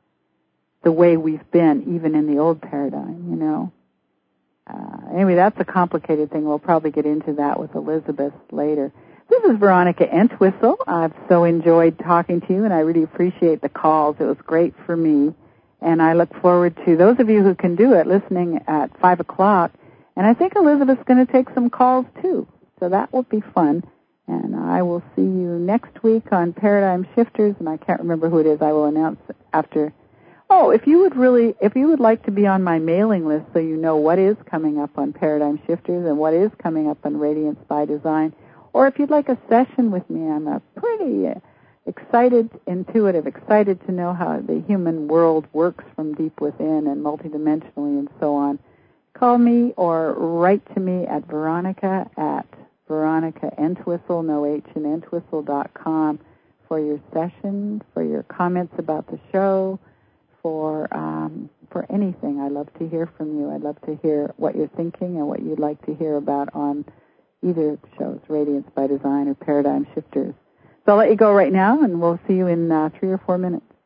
the way we've been, even in the old paradigm, you know. Uh, anyway, that's a complicated thing. We'll probably get into that with Elizabeth later. This is Veronica Entwistle. I've so enjoyed talking to you, and I really appreciate the calls. It was great for me. And I look forward to those of you who can do it listening at five o'clock. And I think Elizabeth's going to take some calls, too. So that will be fun. And I will see you next week on Paradigm Shifters. And I can't remember who it is. I will announce after. Oh, if you would really, if you would like to be on my mailing list so you know what is coming up on Paradigm Shifters and what is coming up on Radiance by Design, or if you'd like a session with me, I'm a pretty excited, intuitive, excited to know how the human world works from deep within and multidimensionally and so on. Call me or write to me at Veronica at Veronica Entwistle, no H in Entwistle dot com for your session, for your comments about the show, for um, for anything. I love to hear from you. I'd love to hear what you're thinking and what you'd like to hear about on either of the shows, Radiance by Design or Paradigm Shifters. So I'll let you go right now, and we'll see you in uh, three or four minutes.